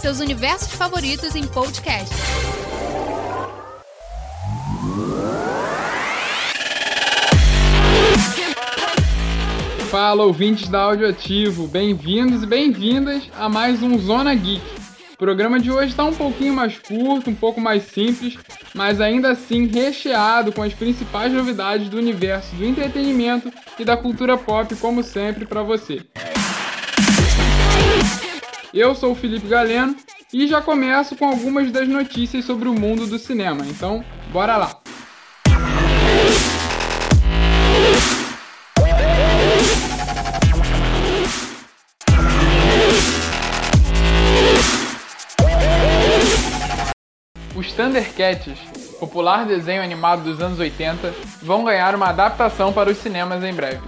seus universos favoritos em podcast. Fala, ouvintes da Audioativo, bem-vindos e bem-vindas a mais um Zona Geek. O programa de hoje está um pouquinho mais curto, um pouco mais simples, mas ainda assim recheado com as principais novidades do universo do entretenimento e da cultura pop, como sempre, para você. Eu sou o Felipe Galeno e já começo com algumas das notícias sobre o mundo do cinema, então bora lá! Os Thundercats, popular desenho animado dos anos 80, vão ganhar uma adaptação para os cinemas em breve.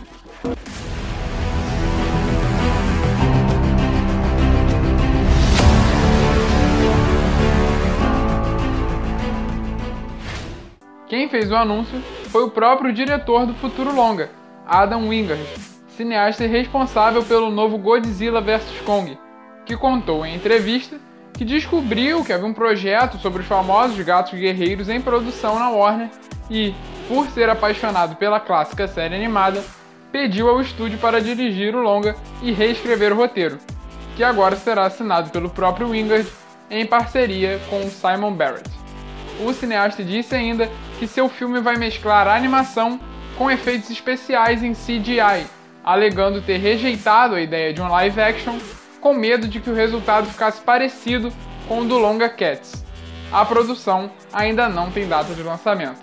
Quem fez o anúncio foi o próprio diretor do futuro longa, Adam Wingard, cineasta responsável pelo novo Godzilla vs Kong, que contou em entrevista que descobriu que havia um projeto sobre os famosos gatos guerreiros em produção na Warner e, por ser apaixonado pela clássica série animada, pediu ao estúdio para dirigir o longa e reescrever o roteiro, que agora será assinado pelo próprio Wingard em parceria com Simon Barrett. O cineasta disse ainda que seu filme vai mesclar a animação com efeitos especiais em CGI, alegando ter rejeitado a ideia de um live action com medo de que o resultado ficasse parecido com o do longa Cats. A produção ainda não tem data de lançamento.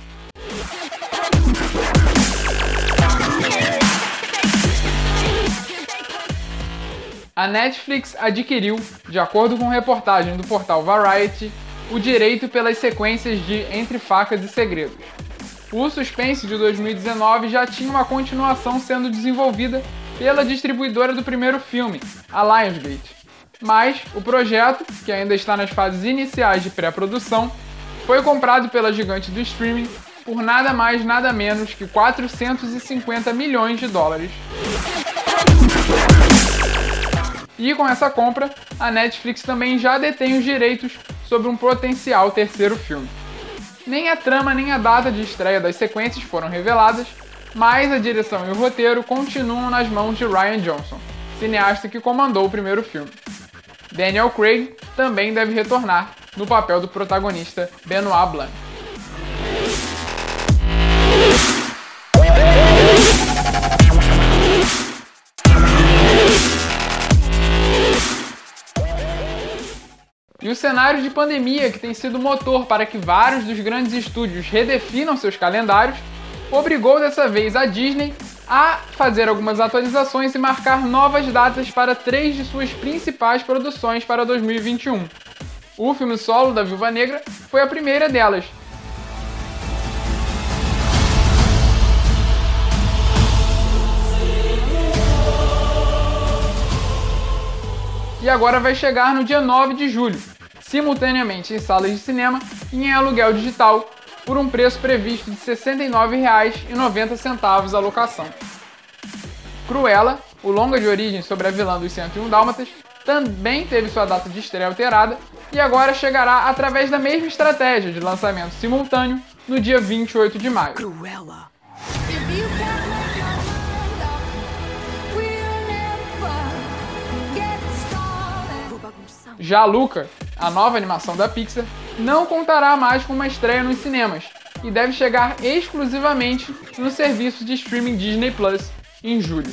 A Netflix adquiriu, de acordo com reportagem do portal Variety, o direito pelas sequências de Entre Facas e Segredos. O suspense de 2019 já tinha uma continuação sendo desenvolvida pela distribuidora do primeiro filme, a Lionsgate. Mas o projeto, que ainda está nas fases iniciais de pré-produção, foi comprado pela gigante do streaming por nada mais nada menos que 450 milhões de dólares. E com essa compra, a Netflix também já detém os direitos sobre um potencial terceiro filme. Nem a trama nem a data de estreia das sequências foram reveladas, mas a direção e o roteiro continuam nas mãos de Rian Johnson, cineasta que comandou o primeiro filme. Daniel Craig também deve retornar no papel do protagonista Benoit Blanc. E o cenário de pandemia, que tem sido motor para que vários dos grandes estúdios redefinam seus calendários, obrigou dessa vez a Disney a fazer algumas atualizações e marcar novas datas para 3 de suas principais produções para 2021. O filme solo da Viúva Negra foi a primeira delas. E agora vai chegar no dia 9 de julho, simultaneamente em salas de cinema e em aluguel digital, por um preço previsto de R$ 69,90 a locação. Cruella, o longa de origem sobre a vilã dos 101 Dálmatas, também teve sua data de estreia alterada e agora chegará através da mesma estratégia de lançamento simultâneo no dia 28 de maio. Cruella. Já Luca, a nova animação da Pixar, não contará mais com uma estreia nos cinemas e deve chegar exclusivamente no serviço de streaming Disney Plus em julho.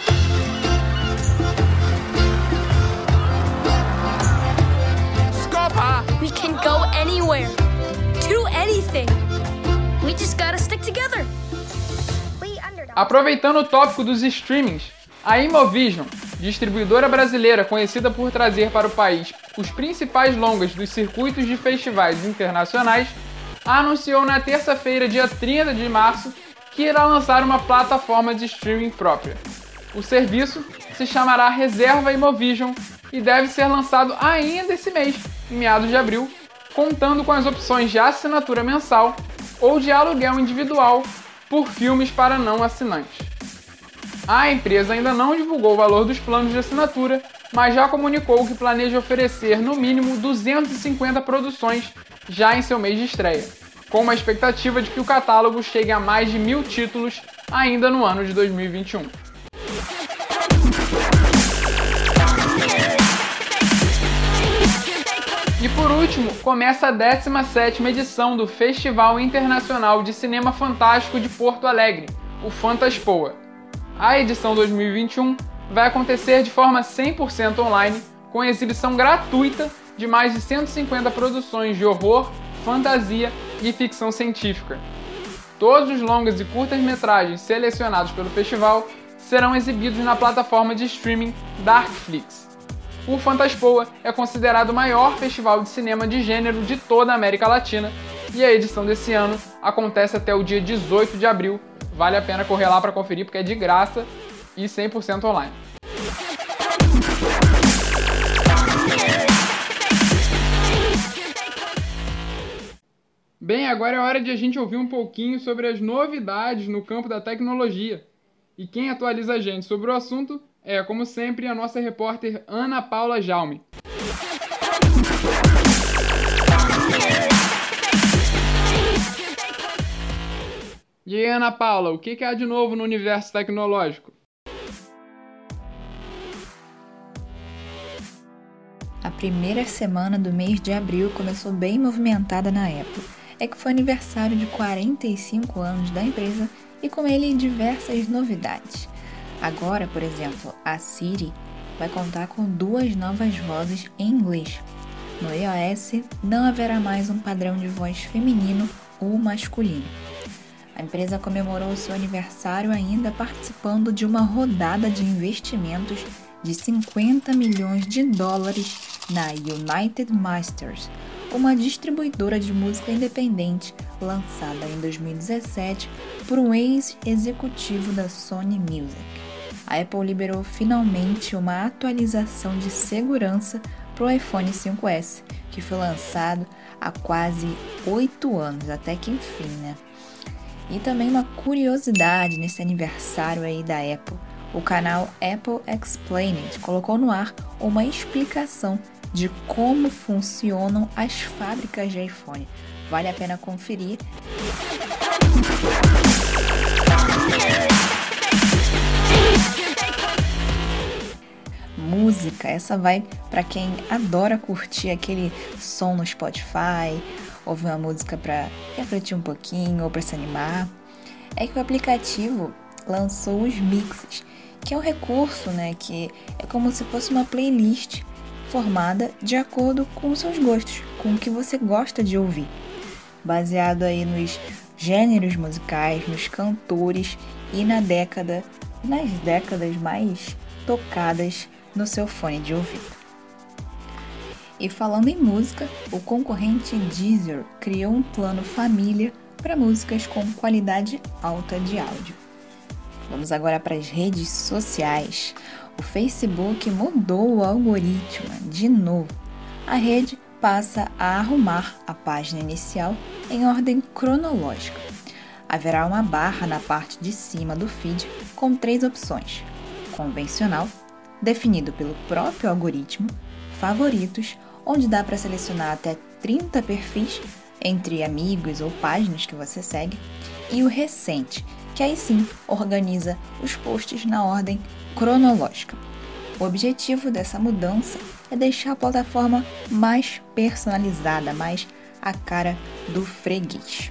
Scopa! We can go anywhere, do anything. We just gotta stick together. Aproveitando o tópico dos streamings, a Imovision, distribuidora brasileira conhecida por trazer para o país os principais longas dos circuitos de festivais internacionais, anunciou na terça-feira, dia 30 de março, que irá lançar uma plataforma de streaming própria. O serviço se chamará Reserva Imovision e deve ser lançado ainda esse mês, em meados de abril, contando com as opções de assinatura mensal ou de aluguel individual por filmes para não assinantes. A empresa ainda não divulgou o valor dos planos de assinatura mas já comunicou que planeja oferecer no mínimo 250 produções já em seu mês de estreia, com uma expectativa de que o catálogo chegue a mais de 1.000 títulos ainda no ano de 2021. E por último, começa a 17ª edição do Festival Internacional de Cinema Fantástico de Porto Alegre, o Fantaspoa. A edição 2021 vai acontecer de forma 100% online, com exibição gratuita de mais de 150 produções de horror, fantasia e ficção científica. Todos os longas e curtas-metragens selecionados pelo festival serão exibidos na plataforma de streaming Darkflix. O Fantaspoa é considerado o maior festival de cinema de gênero de toda a América Latina e a edição desse ano acontece até o dia 18 de abril. Vale a pena correr lá para conferir porque é de graça e 100% online. Bem, agora é hora de a gente ouvir um pouquinho sobre as novidades no campo da tecnologia. E quem atualiza a gente sobre o assunto é, como sempre, a nossa repórter Ana Paula Jaume. E aí, Ana Paula, o que há de novo no universo tecnológico? A primeira semana do mês de abril começou bem movimentada na Apple. É que foi aniversário de 45 anos da empresa e com ele diversas novidades. Agora, por exemplo, a Siri vai contar com 2 novas vozes em inglês. No iOS não haverá mais um padrão de voz feminino ou masculino. A empresa comemorou seu aniversário ainda participando de uma rodada de investimentos de $50 milhões na United Masters, uma distribuidora de música independente lançada em 2017 por um ex-executivo da Sony Music. A Apple liberou finalmente uma atualização de segurança para o iPhone 5S, que foi lançado há quase 8 anos, até que enfim, né? E também uma curiosidade nesse aniversário aí da Apple, o canal Apple Explained colocou no ar uma explicação de como funcionam as fábricas de iPhone. Vale a pena conferir. Música, essa vai para quem adora curtir aquele som no Spotify, ouvir uma música para refletir um pouquinho ou para se animar. É que o aplicativo lançou os mixes, que é um recurso, né, que é como se fosse uma playlist formada de acordo com os seus gostos, com o que você gosta de ouvir, baseado aí nos gêneros musicais, nos cantores e nas décadas mais tocadas no seu fone de ouvido. E falando em música, o concorrente Deezer criou um plano família para músicas com qualidade alta de áudio. Vamos agora para as redes sociais. O Facebook mudou o algoritmo de novo. A rede passa a arrumar a página inicial em ordem cronológica. Haverá uma barra na parte de cima do feed com 3 opções: convencional, definido pelo próprio algoritmo, favoritos, onde dá para selecionar até 30 perfis entre amigos ou páginas que você segue, e o recente, que aí sim organiza os posts na ordem cronológica. O objetivo dessa mudança é deixar a plataforma mais personalizada, mais a cara do freguês.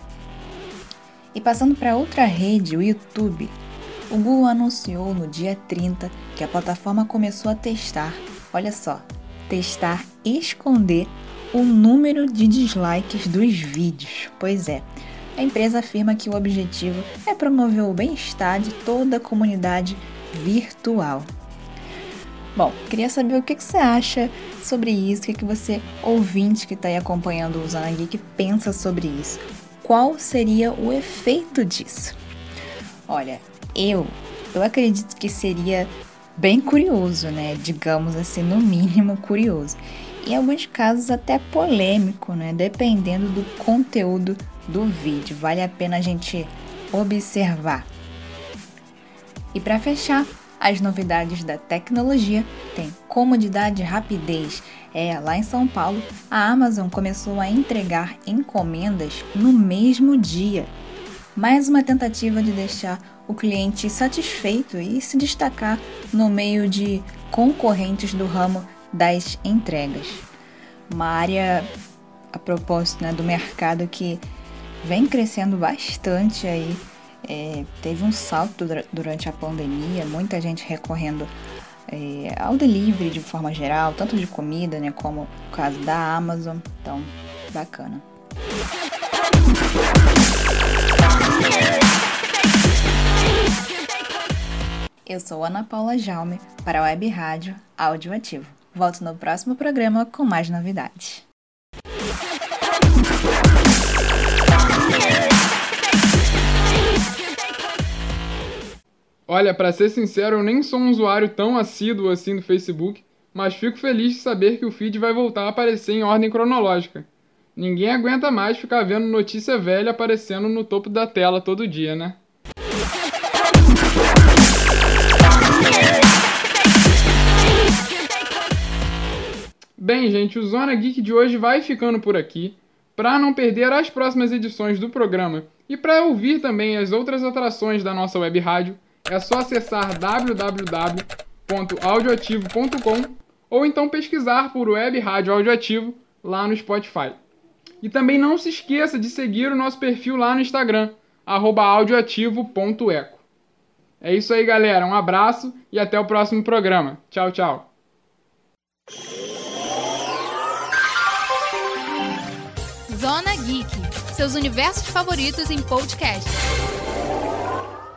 E passando para outra rede, o YouTube, o Google anunciou no dia 30 que a plataforma começou a testar, olha só, testar e esconder o número de dislikes dos vídeos. Pois é, a empresa afirma que o objetivo é promover o bem-estar de toda a comunidade virtual. Bom, queria saber o que você acha sobre isso, o que você, ouvinte que está aí acompanhando o Zona Geek, pensa sobre isso. Qual seria o efeito disso? Olha, eu acredito que seria bem curioso, né? Digamos assim, no mínimo curioso. Em alguns casos até polêmico, né? Dependendo do conteúdo do vídeo. Vale a pena a gente observar. E para fechar, as novidades da tecnologia, tem comodidade e rapidez. Lá em São Paulo, a Amazon começou a entregar encomendas no mesmo dia. Mais uma tentativa de deixar o cliente satisfeito e se destacar no meio de concorrentes do ramo das entregas. Uma área, a propósito, do mercado que vem crescendo bastante aí. Teve um salto durante a pandemia, muita gente recorrendo ao delivery de forma geral, tanto de comida, como o caso da Amazon. Então, bacana. Eu sou Ana Paula Jaume para a Web Rádio Áudio Ativo. Volto no próximo programa com mais novidades. Olha, pra ser sincero, eu nem sou um usuário tão assíduo assim do Facebook, mas fico feliz de saber que o feed vai voltar a aparecer em ordem cronológica. Ninguém aguenta mais ficar vendo notícia velha aparecendo no topo da tela todo dia, né? Bem, gente, o Zona Geek de hoje vai ficando por aqui. Para não perder as próximas edições do programa e para ouvir também as outras atrações da nossa web rádio, é só acessar www.audioativo.com ou então pesquisar por Web Rádio Audioativo lá no Spotify. E também não se esqueça de seguir o nosso perfil lá no Instagram, @audioativo.eco. É isso aí, galera. Um abraço e até o próximo programa. Tchau, tchau. Zona Geek, seus universos favoritos em podcast.